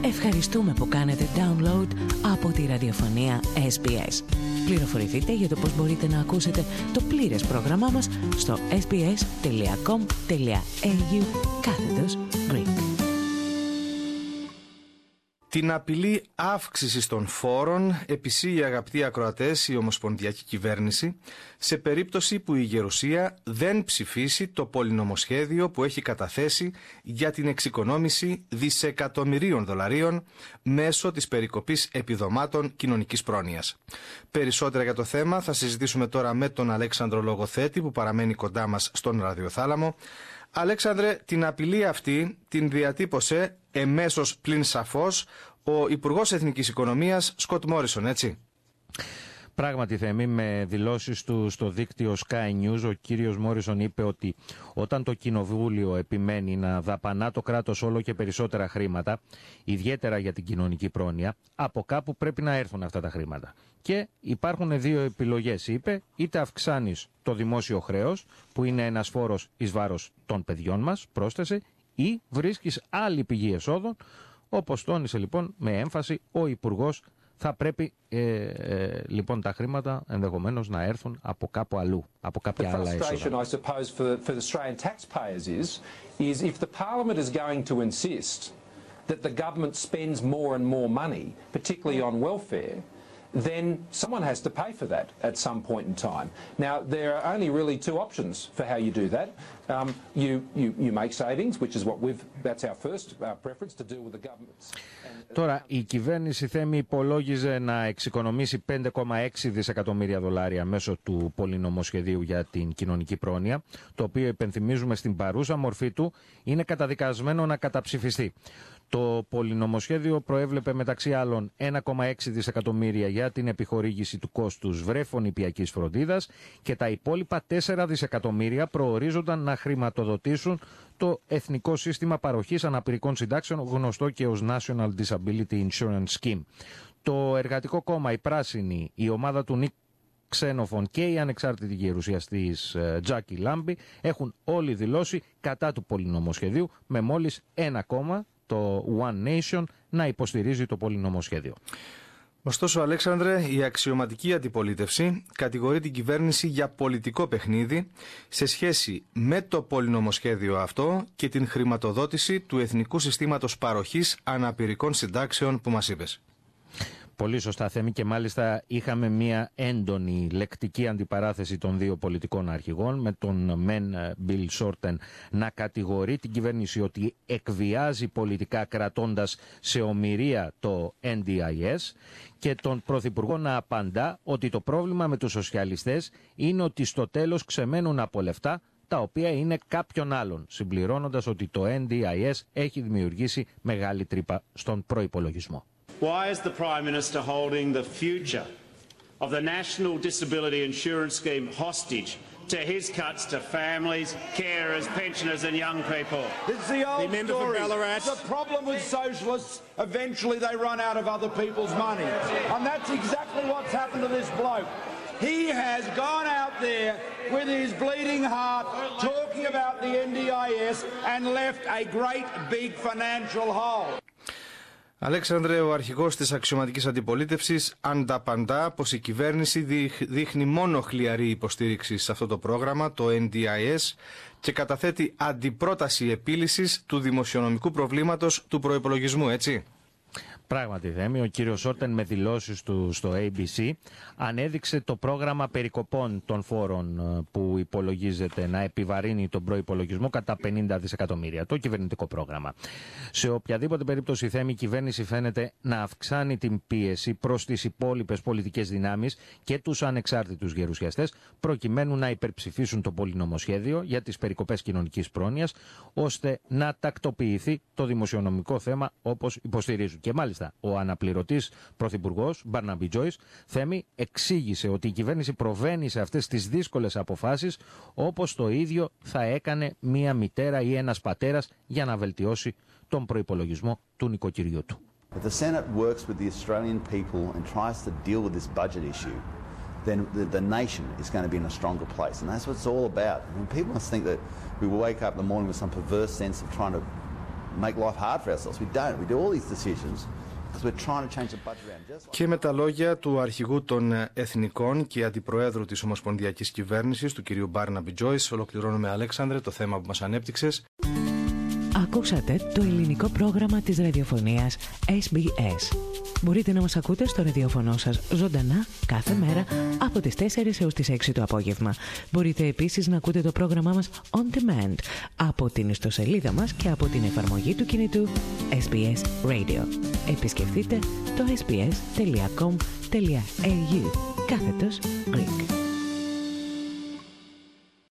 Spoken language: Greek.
Ευχαριστούμε που κάνετε download από τη ραδιοφωνία SBS. Πληροφορηθείτε για το πώς μπορείτε να ακούσετε το πλήρες πρόγραμμά μας στο sbs.com.au/Greek. Την απειλή αύξησης των φόρων επισύγει, αγαπητοί ακροατές, η Ομοσπονδιακή Κυβέρνηση σε περίπτωση που η Γερουσία δεν ψηφίσει το πολυνομοσχέδιο που έχει καταθέσει για την εξοικονόμηση δισεκατομμυρίων δολαρίων μέσω της περικοπής επιδομάτων κοινωνικής πρόνοιας. Περισσότερα για το θέμα θα συζητήσουμε τώρα με τον Αλέξανδρο Λογοθέτη που παραμένει κοντά μας στον ραδιοθάλαμο. Αλέξανδρε, την απειλή αυτή την διατύπωσε εμέσως πλην σαφώς ο Υπουργός Εθνικής Οικονομίας Σκοτ Μόρισον, έτσι? Πράγματι, Θέμη, με δηλώσεις του στο δίκτυο Sky News, ο κύριος Μόρισον είπε ότι όταν το Κοινοβούλιο επιμένει να δαπανά το κράτος όλο και περισσότερα χρήματα, ιδιαίτερα για την κοινωνική πρόνοια, από κάπου πρέπει να έρθουν αυτά τα χρήματα. Και υπάρχουν δύο επιλογές, είπε: είτε αυξάνεις το δημόσιο χρέος, που είναι ένας φόρος εις βάρος των παιδιών μας, πρόσθεσε, ή βρίσκεις άλλη πηγή εσόδων. Όπως τόνισε λοιπόν με έμφαση ο Υπουργός, θα πρέπει λοιπόν τα χρήματα ενδεχομένως να έρθουν από κάπου αλλού, από κάποια άλλα έσοδα. The frustration, I suppose, for the Australian taxpayers is if the Parliament is going to insist that the government spends more and more money, particularly on welfare, then someone has to pay for that at some point in time. Now, there are only really two options for how you do that. You make savings, which is what that's our first preference, to deal with the government's. Τώρα, η κυβέρνηση, Θέμη, υπολόγιζε να εξοικονομήσει 5,6 δισεκατομμύρια δολάρια μέσω του πολυνομοσχεδίου για την κοινωνική πρόνοια, το οποίο, υπενθυμίζουμε, στην παρούσα μορφή του είναι καταδικασμένο να καταψηφιστεί. Το πολυνομοσχέδιο προέβλεπε μεταξύ άλλων 1,6 δισεκατομμύρια για την επιχορήγηση του κόστους βρέφων-νηπιακής φροντίδας και τα υπόλοιπα 4 δισεκατομμύρια προορίζονταν να χρηματοδοτήσουν το Εθνικό Σύστημα Παροχής Αναπηρικών Συντάξεων, γνωστό και ως National Disability Insurance Scheme. Το Εργατικό Κόμμα, η Πράσινη, η ομάδα του Νίκ Ξένοφων και η ανεξάρτητη γερουσιαστής Τζάκι Λάμπη έχουν όλοι δηλώσει κατά του πολυνομοσχεδίου, με μόλις ένα κόμμα, το One Nation, να υποστηρίζει το πολυνομοσχέδιο. Ωστόσο, Αλέξανδρε, η αξιωματική αντιπολίτευση κατηγορεί την κυβέρνηση για πολιτικό παιχνίδι σε σχέση με το πολυνομοσχέδιο αυτό και την χρηματοδότηση του Εθνικού Συστήματος Παροχής Αναπηρικών Συντάξεων που μας είπες. Πολύ σωστά, Θέμη, και μάλιστα είχαμε μια έντονη λεκτική αντιπαράθεση των δύο πολιτικών αρχηγών, με τον μεν Bill Shorten να κατηγορεί την κυβέρνηση ότι εκβιάζει πολιτικά κρατώντας σε ομηρία το NDIS και τον Πρωθυπουργό να απαντά ότι το πρόβλημα με τους σοσιαλιστές είναι ότι στο τέλος ξεμένουν από λεφτά τα οποία είναι κάποιον άλλον, συμπληρώνοντας ότι το NDIS έχει δημιουργήσει μεγάλη τρύπα στον προϋπολογισμό. Why is the Prime Minister holding the future of the National Disability Insurance Scheme hostage to his cuts to families, carers, pensioners and young people? It's the old story. The problem with socialists, eventually they run out of other people's money. And that's exactly what's happened to this bloke. He has gone out there with his bleeding heart talking about the NDIS and left a great big financial hole. Αλέξανδρε, ο αρχηγός της αξιωματικής αντιπολίτευσης ανταπαντά πως η κυβέρνηση δείχνει μόνο χλιαρή υποστήριξη σε αυτό το πρόγραμμα, το NDIS, και καταθέτει αντιπρόταση επίλυσης του δημοσιονομικού προβλήματος του προϋπολογισμού, έτσι. Πράγματι, Θέμη, ο κύριος Σόρτεν με δηλώσεις του στο ABC ανέδειξε το πρόγραμμα περικοπών των φόρων που υπολογίζεται να επιβαρύνει τον προϋπολογισμό κατά 50 δισεκατομμύρια, το κυβερνητικό πρόγραμμα. Σε οποιαδήποτε περίπτωση, Θέμη, η κυβέρνηση φαίνεται να αυξάνει την πίεση προς τις υπόλοιπες πολιτικές δυνάμεις και τους ανεξάρτητους γερουσιαστές, προκειμένου να υπερψηφίσουν το πολυνομοσχέδιο για τις περικοπές κοινωνικής πρόνοιας, ώστε να τακτοποιηθεί το δημοσιονομικό θέμα όπως υποστηρίζουν. Και μάλιστα, ο αναπληρωτής πρωθυπουργός Μπάρναμπι Τζόις, Θέμη, εξήγησε ότι η κυβέρνηση προβαίνει σε αυτές τις δύσκολες αποφάσεις όπως το ίδιο θα έκανε μία μητέρα ή ένας πατέρας για να βελτιώσει τον προϋπολογισμό του νοικοκυριού του. If the Senate works with the Australian people and tries to deal with this budget issue, then the nation is going to be in a stronger place. And that's what it's all about. I mean, people must think that we will wake up in the morning with some perverse sense of trying to make life hard for ourselves. We don't. We do all these decisions because we're trying to change the budget around. Και με τα λόγια του αρχηγού των Εθνικών και αντιπροέδρου της Ομοσπονδιακής Κυβέρνησης, του κυρίου Μπάρναμπι Τζόις, ολοκληρώνουμε, Αλέξανδρε, το θέμα που μας ανέπτυξες. Ακούσατε το ελληνικό πρόγραμμα της ραδιοφωνίας SBS. Μπορείτε να μας ακούτε στο ραδιόφωνο σας ζωντανά κάθε μέρα από τις 4 έως τις 6 το απόγευμα. Μπορείτε επίσης να ακούτε το πρόγραμμά μας on demand από την ιστοσελίδα μας και από την εφαρμογή του κινητού SBS Radio. Επισκεφτείτε το sbs.com.au/Greek.